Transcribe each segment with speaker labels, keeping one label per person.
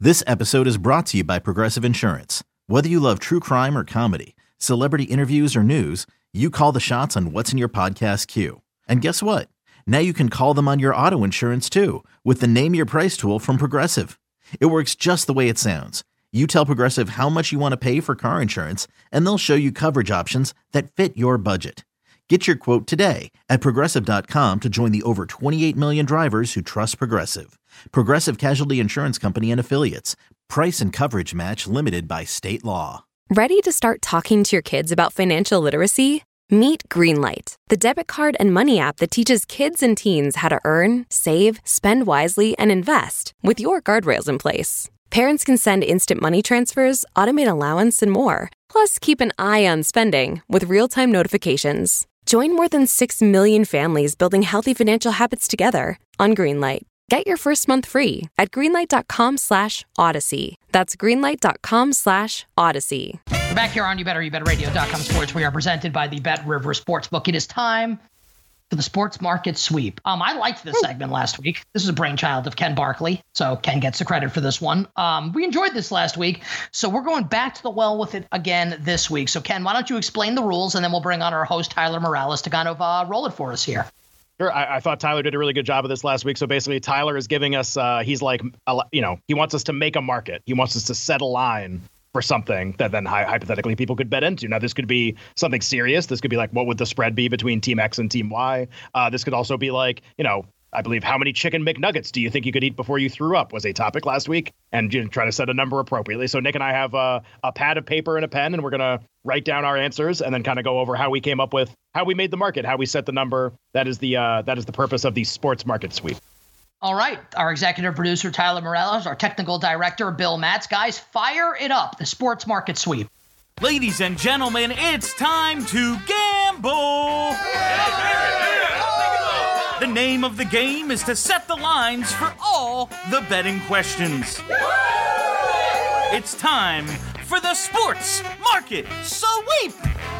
Speaker 1: This episode is brought to you by Progressive Insurance. Whether you love true crime or comedy, celebrity interviews or news, you call the shots on what's in your podcast queue. And guess what? Now you can call them on your auto insurance too with the Name Your Price tool from Progressive. It works just the way it sounds. You tell Progressive how much you want to pay for car insurance, and they'll show you coverage options that fit your budget. Get your quote today at Progressive.com to join the over 28 million drivers who trust Progressive. Progressive Casualty Insurance Company and Affiliates. Price and coverage match limited by state law.
Speaker 2: Ready to start talking to your kids about financial literacy? Meet Greenlight, the debit card and money app that teaches kids and teens how to earn, save, spend wisely, and invest with your guardrails in place. Parents can send instant money transfers, automate allowance, and more. Plus, keep an eye on spending with real-time notifications. Join more than 6 million families building healthy financial habits together on Greenlight. Get your first month free at greenlight.com/Odyssey. That's greenlight.com/Odyssey.
Speaker 3: We're back here on YouBetterRadio.com Sports. We are presented by the Bet River Sportsbook. It is time for the Sports Market Sweep. I liked this segment last week. This is a brainchild of Ken Barkley, so Ken gets the credit for this one. We enjoyed this last week, so we're going back to the well with it again this week. So, Ken, why don't you explain the rules, and then we'll bring on our host, Tyler Morales, to kind of roll it for us here.
Speaker 4: Sure. I thought Tyler did a really good job of this last week. So basically, Tyler is giving us, he's like, he wants us to make a market. He wants us to set a line for something that then hypothetically people could bet into. Now, this could be something serious. This could be like, what would the spread be between Team X and Team Y? This could also be like, I believe, how many chicken McNuggets do you think you could eat before you threw up was a topic last week, and try to set a number appropriately. So Nick and I have a pad of paper and a pen, and we're going to write down our answers and then kind of go over how we came up with how we made the market, how we set the number. That is the purpose of the Sports Market Sweep.
Speaker 3: All right. Our executive producer, Tyler Morales, our technical director, Bill Matz. Guys, fire it up. The Sports Market Sweep.
Speaker 5: Ladies and gentlemen, it's time to gamble. The name of the game is to set the lines for all the betting questions. It's time for the Sports Market Sweep.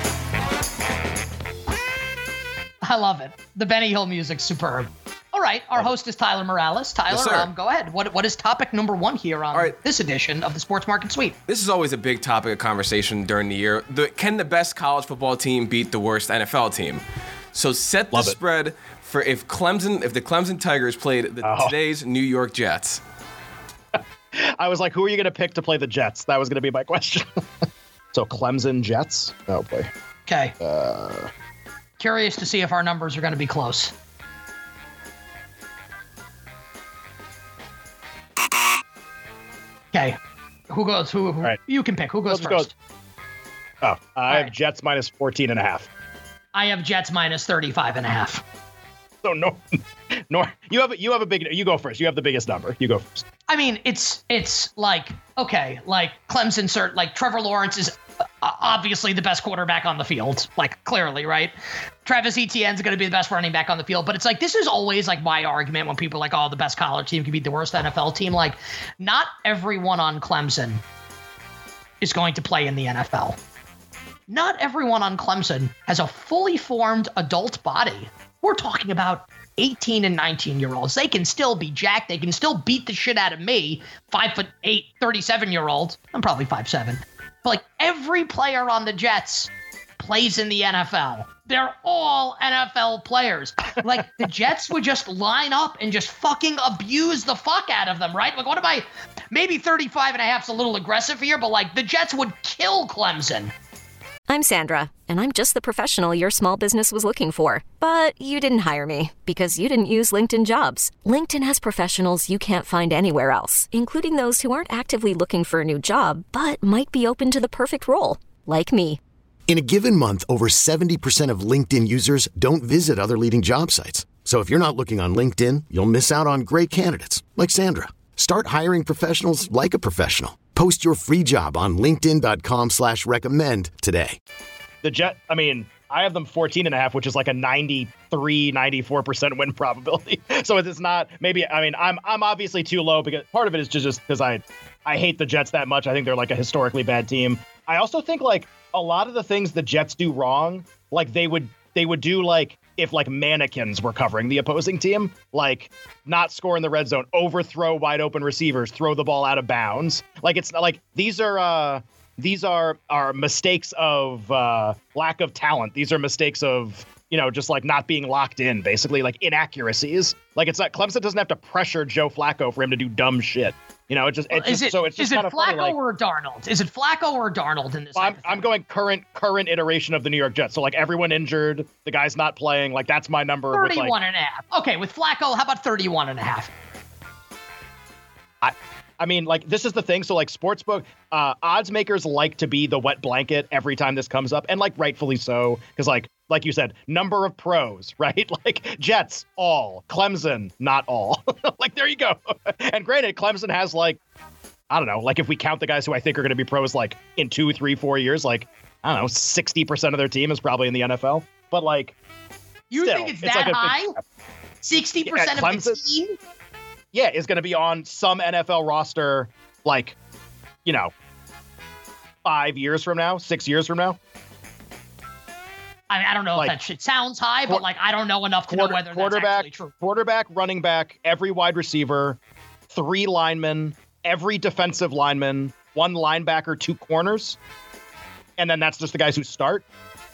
Speaker 3: I love it. The Benny Hill music's superb. All right, our host is Tyler Morales. Tyler,
Speaker 6: yes,
Speaker 3: go ahead. What is topic number one here on this edition of the Sports Market Sweep?
Speaker 6: This is always a big topic of conversation during the year. Can the best college football team beat the worst NFL team? So set the spread for if the Clemson Tigers played today's New York Jets.
Speaker 4: I was like, who are you going to pick to play the Jets? That was going to be my question. So Clemson Jets? Oh, boy.
Speaker 3: Okay. Curious to see if our numbers are going to be close. Okay. Who goes? Who? Right. You can pick. Who goes first?
Speaker 4: I have Jets minus 14.5.
Speaker 3: I have Jets minus 35.5.
Speaker 4: So no, you have a big. You go first. You have the biggest number. You go first.
Speaker 3: I mean, it's like, okay, like Clemson, like Trevor Lawrence is obviously the best quarterback on the field, like clearly, right? Travis Etienne's going to be the best running back on the field, but it's like, this is always like my argument when people are like, oh, the best college team can beat the worst NFL team. Like, not everyone on Clemson is going to play in the NFL. Not everyone on Clemson has a fully formed adult body. We're talking about 18 and 19-year-olds. They can still be jacked. They can still beat the shit out of me, 5'8", 37-year-old. I'm probably 5'7". But like, every player on the Jets plays in the NFL. They're all NFL players. Like, the Jets would just line up and just fucking abuse the fuck out of them, right? Like, maybe 35.5 is a little aggressive here, but like, the Jets would kill Clemson.
Speaker 2: I'm Sandra, and I'm just the professional your small business was looking for. But you didn't hire me because you didn't use LinkedIn Jobs. LinkedIn has professionals you can't find anywhere else, including those who aren't actively looking for a new job, but might be open to the perfect role, like me.
Speaker 7: In a given month, over 70% of LinkedIn users don't visit other leading job sites. So if you're not looking on LinkedIn, you'll miss out on great candidates, like Sandra. Start hiring professionals like a professional. Post your free job on linkedin.com/recommend today.
Speaker 4: The Jet, I mean, I have them 14.5, which is like a 94% win probability. So it's not, maybe, I mean, I'm obviously too low because part of it is just because I hate the Jets that much. I think they're like a historically bad team. I also think like a lot of the things the Jets do wrong, like they would do like if like mannequins were covering the opposing team, like not score in the red zone, overthrow wide open receivers, throw the ball out of bounds. Like it's not like these are mistakes of lack of talent. These are mistakes of, just like not being locked in, basically, like inaccuracies. Like it's not, Clemson doesn't have to pressure Joe Flacco for him to do dumb shit. Is it
Speaker 3: Flacco or Darnold? Is it Flacco or Darnold in this?
Speaker 4: I'm going current iteration of the New York Jets. So like everyone injured, the guy's not playing. Like that's my number.
Speaker 3: 31 and a half. Okay, with Flacco, how about 31 and a half?
Speaker 4: I mean, like, this is the thing. So, like, sportsbook odds makers like to be the wet blanket every time this comes up. And, like, rightfully so. Because, like you said, number of pros, right? Like, Jets, all. Clemson, not all. Like, there you go. And granted, Clemson has, like, I don't know, like, if we count the guys who I think are going to be pros, like, in 2, 3, 4 years, like, I don't know, 60% of their team is probably in the NFL. But, like,
Speaker 3: you think it's that like high? 60% of the team?
Speaker 4: Yeah, is going to be on some NFL roster, like, 5 years from now, 6 years from now.
Speaker 3: I mean, I don't know if that shit sounds high, but like, I don't know enough to know whether that's actually true.
Speaker 4: Quarterback, running back, every wide receiver, 3 linemen, every defensive lineman, 1 linebacker, 2 corners. And then that's just the guys who start.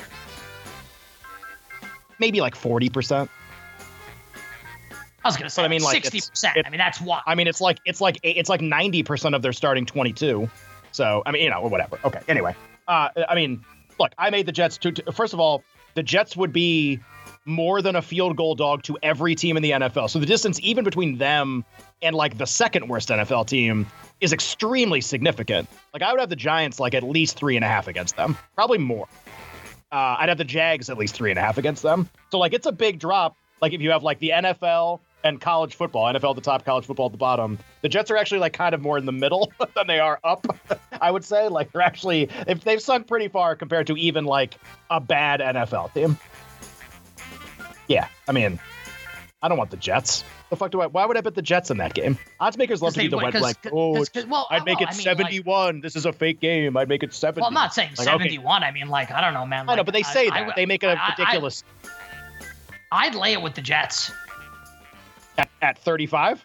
Speaker 4: Maybe like 40%.
Speaker 3: I was gonna say, 60%. I mean, that's what.
Speaker 4: I mean, it's like 90% of their starting 22. So I mean, whatever. Okay. Anyway, I mean, look, I made the Jets first of all, the Jets would be more than a field goal dog to every team in the NFL. So the distance even between them and like the second worst NFL team is extremely significant. Like I would have the Giants like at least 3.5 against them, probably more. I'd have the Jags at least 3.5 against them. So like it's a big drop. Like if you have like the NFL and college football, NFL at the top, college football at the bottom, the Jets are actually like kind of more in the middle than they are up. I would say like they're actually, if they've sunk pretty far compared to even like a bad NFL team. Yeah, I mean, I don't want the Jets. The fuck why would I bet the Jets in that game? Odds makers love to be the wet blank. I'd make it 71. This is a fake game. I'd make it 70.
Speaker 3: Well, I'm not saying like, 71. Okay. I mean, like, I don't know, man. Like,
Speaker 4: I know, but they say that. They make it a ridiculous.
Speaker 3: I'd lay it with the Jets.
Speaker 4: At 35?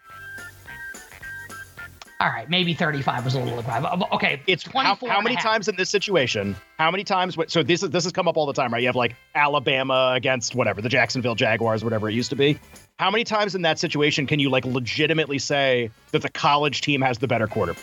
Speaker 3: All right, maybe 35 was a little aggressive. Okay,
Speaker 4: it's 24. How many times in this situation? How many times? So this has come up all the time, right? You have like Alabama against whatever, the Jacksonville Jaguars, whatever it used to be. How many times in that situation can you like legitimately say that the college team has the better quarterback?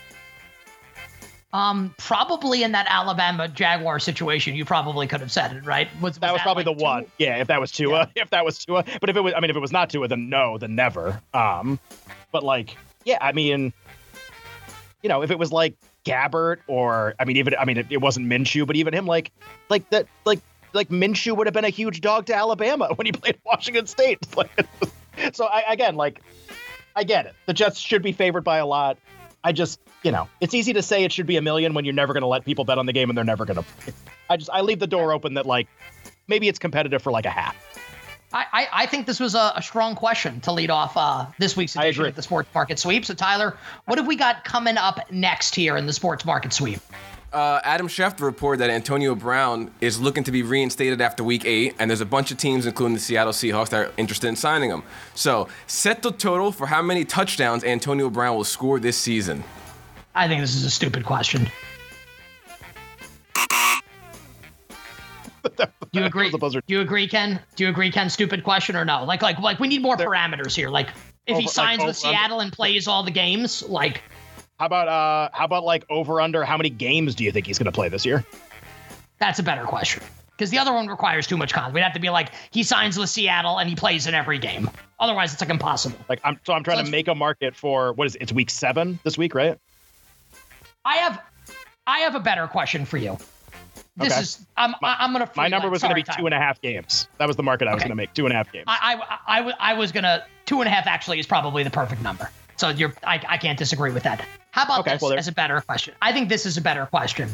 Speaker 3: Probably in that Alabama Jaguar situation, you probably could have said it, right?
Speaker 4: That was probably like the one. Yeah, if that was Tua, But if it was not Tua, then no, then never. But like, yeah, I mean, if it was like Gabbert or it wasn't Minshew, but even him, like Minshew would have been a huge dog to Alabama when he played Washington State. So I get it. The Jets should be favored by a lot. I just, it's easy to say it should be $1 million when you're never going to let people bet on the game and they're never going to. I leave the door open that like maybe it's competitive for like a half.
Speaker 3: I think this was a strong question to lead off this week's edition of the Sports Market Sweep. So Tyler, what have we got coming up next here in the Sports Market Sweep?
Speaker 6: Adam Schefter reported that Antonio Brown is looking to be reinstated after Week 8, and there's a bunch of teams, including the Seattle Seahawks, that are interested in signing him. So, set the total for how many touchdowns Antonio Brown will score this season.
Speaker 3: I think this is a stupid question. Do you agree? Do you agree, Ken? Do you agree, Ken? Stupid question or no? Like we need more parameters here. Like, if he signs with Seattle and plays all the games, like.
Speaker 4: How about like over under how many games do you think he's going to play this year?
Speaker 3: That's a better question because the other one requires too much content. We'd have to be like he signs with Seattle and he plays in every game. Otherwise, it's like impossible.
Speaker 4: Like I'm trying to make a market for what is it? It's Week 7 this week, right?
Speaker 3: I have a better question for you. This is I'm gonna.
Speaker 4: My number was going to be 2.5 games. That was the market I was going to make. 2.5 games.
Speaker 3: I was gonna 2.5 actually is probably the perfect number. So I can't disagree with that. How about this as a better question? I think this is a better question.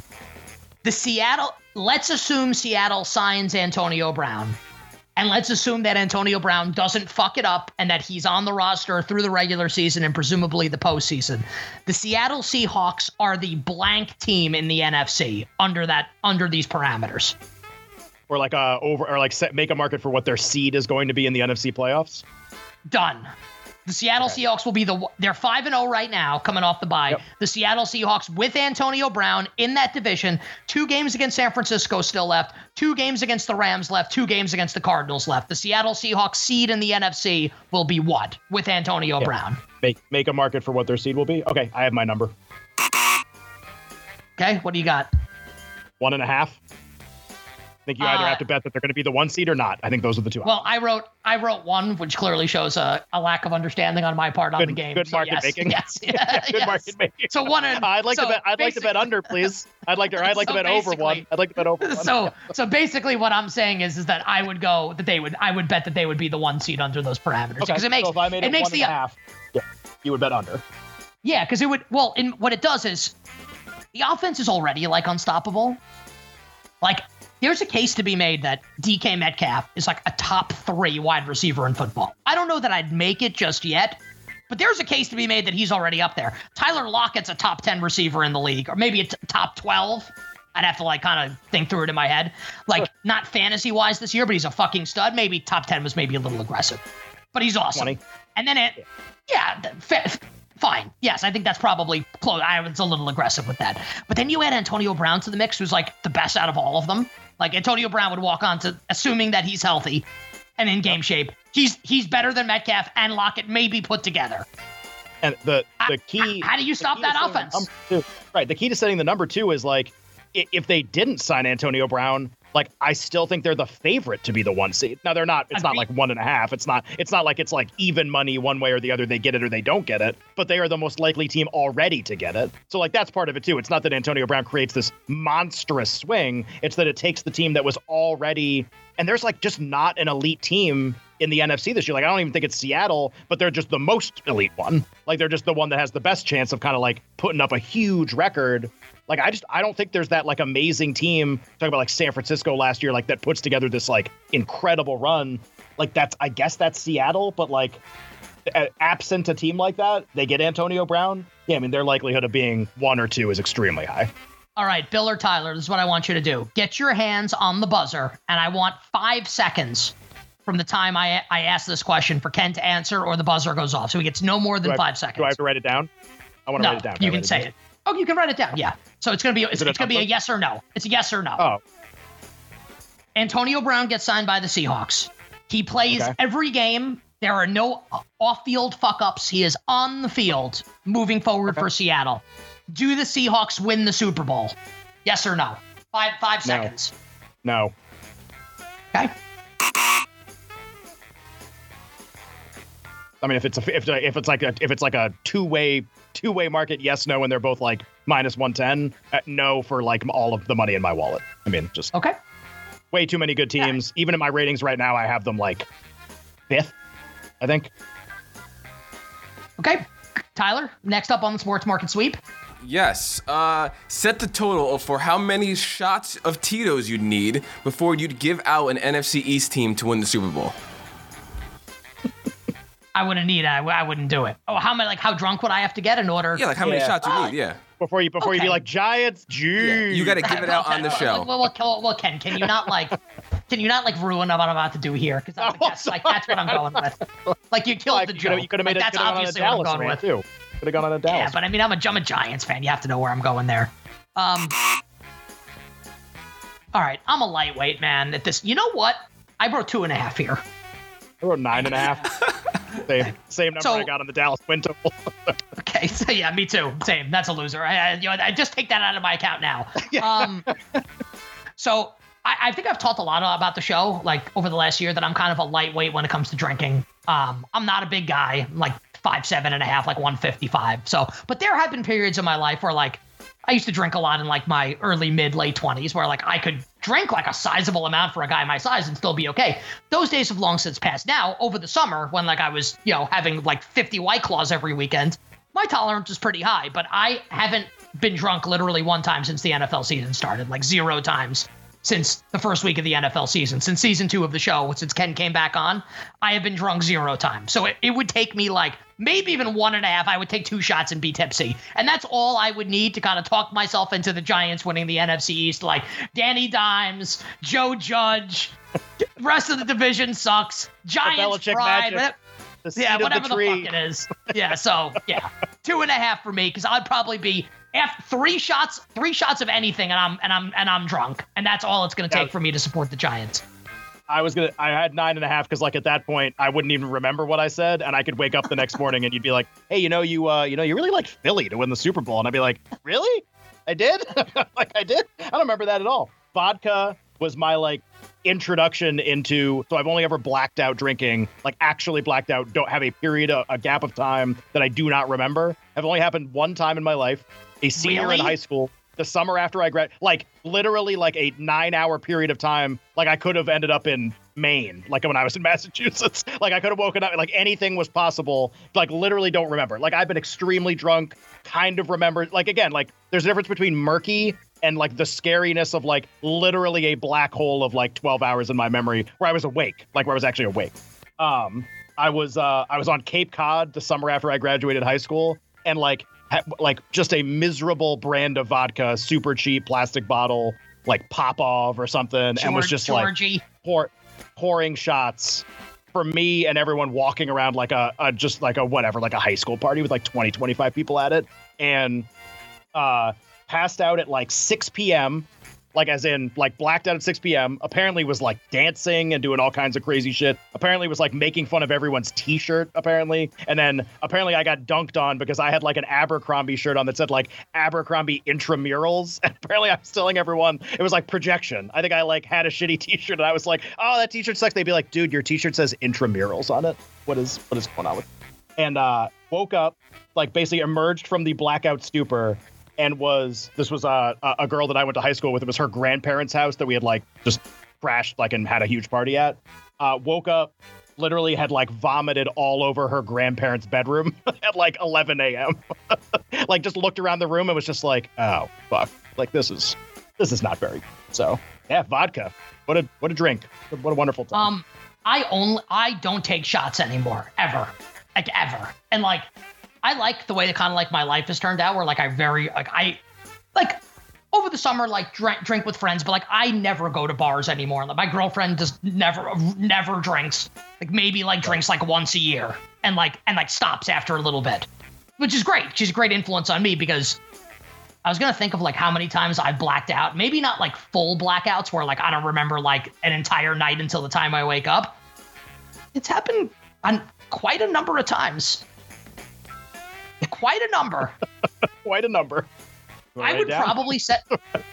Speaker 3: Let's assume Seattle signs Antonio Brown. And let's assume that Antonio Brown doesn't fuck it up and that he's on the roster through the regular season and presumably the postseason. The Seattle Seahawks are the blank team in the NFC under these parameters.
Speaker 4: or like make a market for what their seed is going to be in the NFC playoffs?
Speaker 3: Done. The Seattle Seahawks will be they're 5-0 right now, coming off the bye. Yep. The Seattle Seahawks with Antonio Brown in that division. 2 games against San Francisco still left. 2 games against the Rams left. 2 games against the Cardinals left. The Seattle Seahawks seed in the NFC will be what with Antonio Brown?
Speaker 4: Make a market for what their seed will be. Okay, I have my number.
Speaker 3: Okay, what do you got?
Speaker 4: 1.5. I think you either have to bet that they're going to be the 1 seed or not. I think those are the 2.
Speaker 3: Well, I wrote 1, which clearly shows a lack of understanding on my part on the game.
Speaker 4: Good market making.
Speaker 3: Yes.
Speaker 4: Good market making.
Speaker 3: So
Speaker 4: I'd like to bet under, please. I'd like to bet over 1. I'd like to bet over 1.
Speaker 3: So basically, what I'm saying is that I would bet that they would be the 1 seed under those parameters because it makes
Speaker 4: so if I made it 1.5, you would bet under.
Speaker 3: Yeah, because it would. Well, what it does is the offense is already like unstoppable. Like. There's a case to be made that DK Metcalf is like a top 3 wide receiver in football. I don't know that I'd make it just yet, but there's a case to be made that he's already up there. Tyler Lockett's a top 10 receiver in the league, or maybe a top 12. I'd have to like kind of think through it in my head. Like not fantasy wise this year, but he's a fucking stud. Maybe top 10 was maybe a little aggressive, but he's awesome.
Speaker 4: 20.
Speaker 3: And then fine. Yes, I think that's probably close. I was a little aggressive with that. But then you add Antonio Brown to the mix, who's like the best out of all of them. Like Antonio Brown would walk on to, assuming that he's healthy and in game shape. He's better than Metcalf and Lockett maybe put together.
Speaker 4: And the key.
Speaker 3: How do you stop that offense?
Speaker 4: Right. The key to setting the number 2 is like if they didn't sign Antonio Brown, like I still think they're the favorite to be the 1 seed. Now they're not. It's not like 1.5. It's not like it's like even money one way or the other. They get it or they don't get it. But they are the most likely team already to get it. So like that's part of it too. It's not that Antonio Brown creates this monstrous swing. It's that it takes the team that was already. And there's like just not an elite team in the NFC this year. Like I don't even think it's Seattle, but they're just the most elite one. Like they're just the one that has the best chance of kind of like putting up a huge record. Like I don't think there's that like amazing team talking about like San Francisco last year, like that puts together this like incredible run. Like I guess that's Seattle, but like absent a team like that, they get Antonio Brown. Yeah, I mean their likelihood of being 1 or 2 is extremely high.
Speaker 3: All right, Bill or Tyler, this is what I want you to do. Get your hands on the buzzer, and I want 5 seconds from the time I ask this question for Ken to answer, or the buzzer goes off. So he gets no more than 5 seconds.
Speaker 4: Do I have to write it down? I want to write it down.
Speaker 3: You can say it. Oh, you can write it down. Yeah. So it's gonna be a yes or no. It's a yes or no.
Speaker 4: Oh.
Speaker 3: Antonio Brown gets signed by the Seahawks. He plays every game. There are no off-field fuck-ups. He is on the field moving forward for Seattle. Do the Seahawks win the Super Bowl? Yes or no? 5 seconds.
Speaker 4: No.
Speaker 3: Okay.
Speaker 4: I mean, if it's like a two-way market, yes, no, and they're both like minus 110, no for like all of the money in my wallet. I mean, just way too many good teams. Yeah. Even in my ratings right now, I have them like 5th, I think.
Speaker 3: Okay, Tyler, next up on the Sports Market Sweep.
Speaker 6: Yes. Set the total for how many shots of Tito's you'd need before you'd give out an NFC East team to win the Super Bowl.
Speaker 3: I wouldn't need it. I wouldn't do it. Oh, how drunk would I have to get in order?
Speaker 6: Yeah, like how many shots you need, yeah.
Speaker 4: Before you be like, Giants, geez.
Speaker 6: Yeah, you got to give it out on the show.
Speaker 3: Well, Ken, can you not ruin what I'm about to do here? Because that's what I'm going with. Like you killed the joke.
Speaker 4: You could have made it. That's obviously what I'm going with. Too. Could have gone on a Dallas.
Speaker 3: Yeah, but I mean, I'm a Giants fan. You have to know where I'm going there. All right, I'm a lightweight, man. At this, you know what? I wrote 2.5 here.
Speaker 4: I wrote 9.5. Same number I got on the Dallas win total.
Speaker 3: Okay, so yeah, me too. Same. That's a loser. I just take that out of my account now. So I think I've talked a lot about the show, like over the last year, that I'm kind of a lightweight when it comes to drinking. I'm not a big guy, like 5'7.5", like 155. So, but there have been periods in my life where like I used to drink a lot in like my early, late 20s, where like I could drink like a sizable amount for a guy my size and still be okay. Those days have long since passed. Now, over the summer, when like I was, having like 50 White Claws every weekend, my tolerance is pretty high, but I haven't been drunk literally one time since the NFL season started, like 0 times since the first week of the NFL season, since season 2 of the show, since Ken came back on, I have been drunk 0 times. So it would take me like maybe even 1.5. I would take 2 shots and be tipsy. And that's all I would need to kind of talk myself into the Giants winning the NFC East. Like Danny Dimes, Joe Judge, rest of the division sucks. Giants pride. Whatever the fuck it is. Yeah, so yeah, 2.5 for me, because I'd probably be after 3 shots of anything, and I'm drunk, and that's all it's gonna take for me to support the Giants.
Speaker 4: I had 9.5 because like at that point I wouldn't even remember what I said, and I could wake up the next morning and you'd be like, hey, you really liked Philly to win the Super Bowl, and I'd be like, really? I did? Like I did? I don't remember that at all. Vodka was my like introduction into, so I've only ever blacked out drinking, like actually blacked out, don't have a gap of time that I do not remember. Have only happened one time in my life, a senior in high school, the summer after I graduated, like literally like a 9-hour period of time. Like I could have ended up in Maine, like when I was in Massachusetts, like I could have woken up, like anything was possible, like literally don't remember. Like I've been extremely drunk, kind of remember, like again, like there's a difference between murky and like the scariness of like literally a black hole of like 12 hours in my memory where I was awake, like where I was actually awake. I was on Cape Cod the summer after I graduated high school, and like just a miserable brand of vodka, super cheap plastic bottle, like Popov or something, and was just
Speaker 3: Georgie.
Speaker 4: Like pouring shots for me and everyone, walking around like a high school party with like 25 people at it, and passed out at like 6 p.m., like as in like blacked out at 6 p.m. Apparently was like dancing and doing all kinds of crazy shit. Apparently was like making fun of everyone's t-shirt, apparently. And then apparently I got dunked on because I had like an Abercrombie shirt on that said like Abercrombie intramurals. And apparently I was telling everyone it was like projection. I think I like had a shitty t-shirt and I was like, oh, that t-shirt sucks. They'd be like, dude, your t-shirt says intramurals on it. What is going on with it? And woke up, like basically emerged from the blackout stupor, and this was a girl that I went to high school with. It was her grandparents' house that we had like just crashed like and had a huge party at. Woke up, literally had like vomited all over her grandparents' bedroom at like 11 a.m. Like just looked around the room and was just like, oh fuck, like this is not very good. So yeah, vodka. What a drink. What a wonderful time.
Speaker 3: I don't take shots anymore, ever. And like, I like the way that kind of like my life has turned out, where like I over the summer, like drink with friends, but like I never go to bars anymore. Like my girlfriend just never drinks, like maybe like drinks like once a year and like stops after a little bit, which is great. She's a great influence on me, because I was going to think of like how many times I blacked out, maybe not like full blackouts where like I don't remember like an entire night until the time I wake up. It's happened on quite a number of times. Quite a number.
Speaker 4: Quite a number.
Speaker 3: I would probably set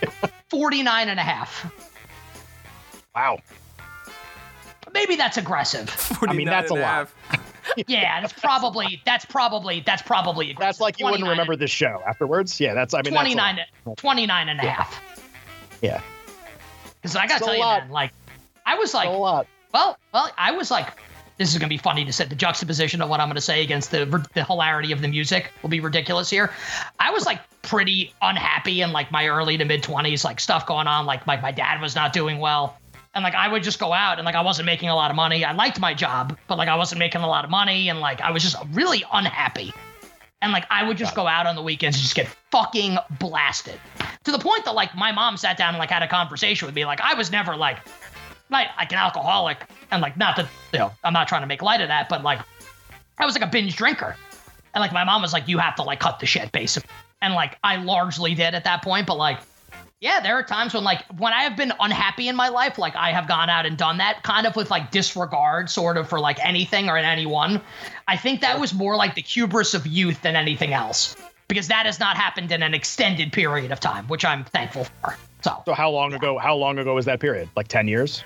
Speaker 3: 49.5.
Speaker 4: Wow.
Speaker 3: Maybe that's aggressive.
Speaker 4: I mean, that's a lot.
Speaker 3: Yeah, that's probably aggressive.
Speaker 4: That's like you wouldn't remember this show afterwards. Yeah, that's, I mean,
Speaker 3: 29.5.
Speaker 4: Yeah.
Speaker 3: Because I got to tell you, man, like, I was like, well, I was like, this is going to be funny to set the juxtaposition of what I'm going to say against the hilarity of the music will be ridiculous here. I was like pretty unhappy in like my early to mid 20s, like stuff going on. Like my dad was not doing well. And like I would just go out and like I wasn't making a lot of money. I liked my job, but like I wasn't making a lot of money. And like I was just really unhappy. And like I would just go out on the weekends and just get fucking blasted. To the point that like my mom sat down and like had a conversation with me. Like I was never like an alcoholic, and like not that, you know, I'm not trying to make light of that, but like I was like a binge drinker, and like my mom was like, you have to like cut the shit, basically. And like I largely did at that point, but like, yeah, there are times when I have been unhappy in my life, like I have gone out and done that kind of with like disregard sort of for like anything or anyone. I think that was more like the hubris of youth than anything else, because that has not happened in an extended period of time, which I'm thankful for. So
Speaker 4: how long ago was that period? Like 10 years?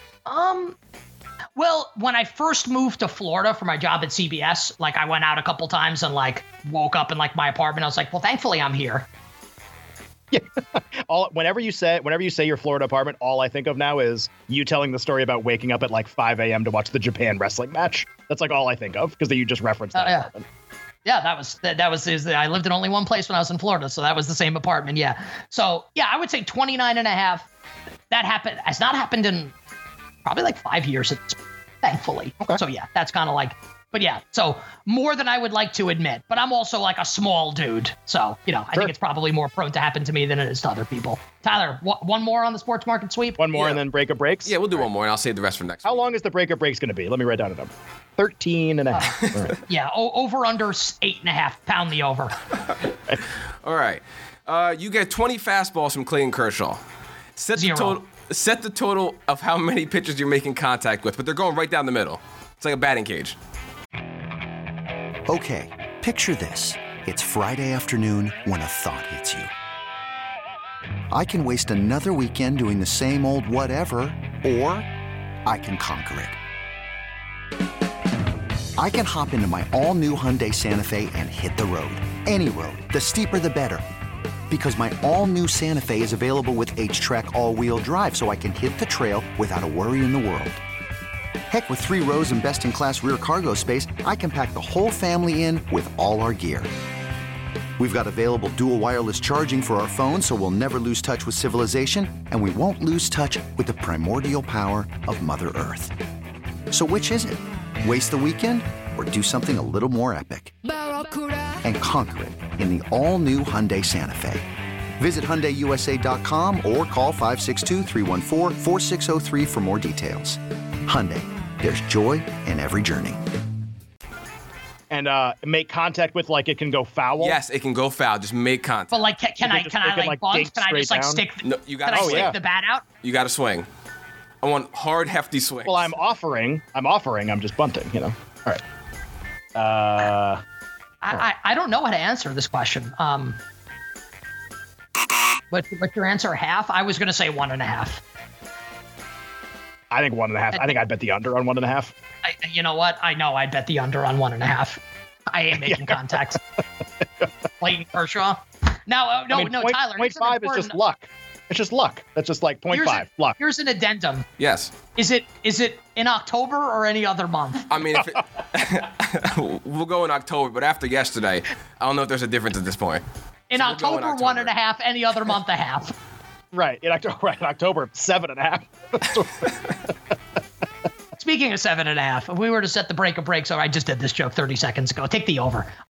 Speaker 3: Well, when I first moved to Florida for my job at CBS, like I went out a couple times and like woke up in like my apartment. I was like, well, thankfully I'm here.
Speaker 4: Yeah. Whenever you say your Florida apartment, all I think of now is you telling the story about waking up at like 5 a.m. to watch the Japan wrestling match. That's like all I think of, because you just referenced that.
Speaker 3: Yeah. Yeah, that was I lived in only one place when I was in Florida, so that was the same apartment. Yeah. So yeah, I would say 29.5. that has not happened in probably like 5 years, thankfully.
Speaker 4: Okay.
Speaker 3: So yeah, that's kind of like, but yeah, so more than I would like to admit, but I'm also like a small dude. So, I think it's probably more prone to happen to me than it is to other people. Tyler, one more on the sports market sweep?
Speaker 4: One more and then break of breaks?
Speaker 6: Yeah, we'll do one more and I'll save the rest for next
Speaker 4: How
Speaker 6: week.
Speaker 4: long is the break of breaks going to be? Let me write down a number. 13 and a half. All right.
Speaker 3: Yeah, over under 8.5, pound the over.
Speaker 6: All right. You get 20 fastballs from Clayton Kershaw. Set the total of how many pitchers you're making contact with, but they're going right down the middle. It's like a batting cage.
Speaker 8: Okay, picture this. It's Friday afternoon when a thought hits you. I can waste another weekend doing the same old whatever, or I can conquer it. I can hop into my all-new Hyundai Santa Fe and hit the road. Any road. The steeper the better. Because my all-new Santa Fe is available with H-Track all-wheel drive, so I can hit the trail without a worry in the world. Heck, with 3 rows and best-in-class rear cargo space, I can pack the whole family in with all our gear. We've got available dual wireless charging for our phones, so we'll never lose touch with civilization, and we won't lose touch with the primordial power of Mother Earth. So which is it? Waste the weekend or do something a little more epic? And conquer it in the all-new Hyundai Santa Fe. Visit HyundaiUSA.com or call 562-314-4603 for more details. Hyundai, there's joy in every journey.
Speaker 4: And make contact with, like, it can go foul?
Speaker 6: Yes, it can go foul. Just make contact.
Speaker 3: But like, can I bunt? Can I just like stick the bat out?
Speaker 6: You got to swing. I want hard, hefty swings.
Speaker 4: Well, I'm offering. I'm just bunting, All right.
Speaker 3: I don't know how to answer this question. What's your answer? Half? I was going to say 1.5.
Speaker 4: I think 1.5. I think I'd bet the under on 1.5.
Speaker 3: You know what? I know I'd bet the under on 1.5. I ain't making contact. Clayton Kershaw. No, Tyler.
Speaker 4: 0.5 is just luck. It's just luck. That's just like 0.5 luck.
Speaker 3: Here's an addendum.
Speaker 6: Yes.
Speaker 3: Is it in October or any other month?
Speaker 6: I mean, we'll go in October, but after yesterday, I don't know if there's a difference at this point.
Speaker 3: In October, 1.5. Any other month, a half.
Speaker 4: Right. In October, 7.5.
Speaker 3: Speaking of 7.5, if we were to set the break of breaks, I just did this joke 30 seconds ago. Take the over.